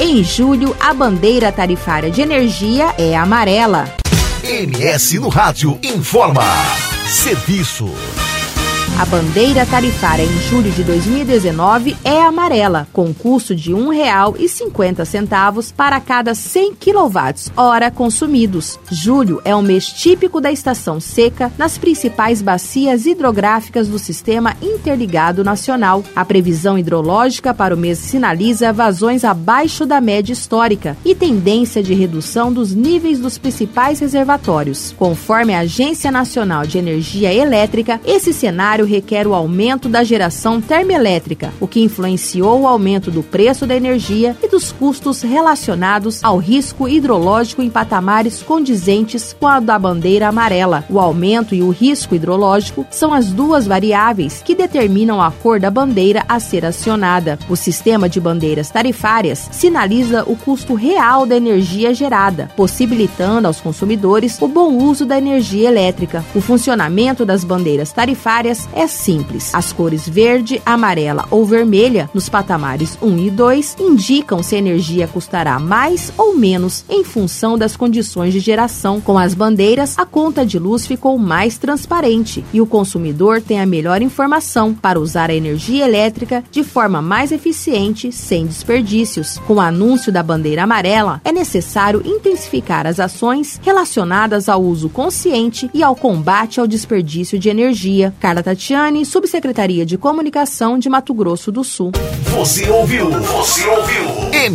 Em julho, a bandeira tarifária de energia é amarela. MS no Rádio informa. Serviço. A bandeira tarifária em julho de 2019 é amarela, com custo de R$ 1,50 para cada 100 kWh consumidos. Julho é um mês típico da estação seca nas principais bacias hidrográficas do Sistema Interligado Nacional. A previsão hidrológica para o mês sinaliza vazões abaixo da média histórica e tendência de redução dos níveis dos principais reservatórios. Conforme a Agência Nacional de Energia Elétrica, esse cenário requer o aumento da geração termoelétrica, o que influenciou o aumento do preço da energia e dos custos relacionados ao risco hidrológico em patamares condizentes com a da bandeira amarela. O aumento e o risco hidrológico são as duas variáveis que determinam a cor da bandeira a ser acionada. O sistema de bandeiras tarifárias sinaliza o custo real da energia gerada, possibilitando aos consumidores o bom uso da energia elétrica. O funcionamento das bandeiras tarifárias é simples. As cores verde, amarela ou vermelha, nos patamares 1 e 2, indicam se a energia custará mais ou menos em função das condições de geração. Com as bandeiras, a conta de luz ficou mais transparente e o consumidor tem a melhor informação para usar a energia elétrica de forma mais eficiente, sem desperdícios. Com o anúncio da bandeira amarela, é necessário intensificar as ações relacionadas ao uso consciente e ao combate ao desperdício de energia. Carla Tatiani, Subsecretaria de Comunicação de Mato Grosso do Sul. Você ouviu?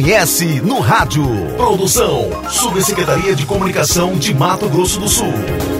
MS no Rádio. Produção, Subsecretaria de Comunicação de Mato Grosso do Sul.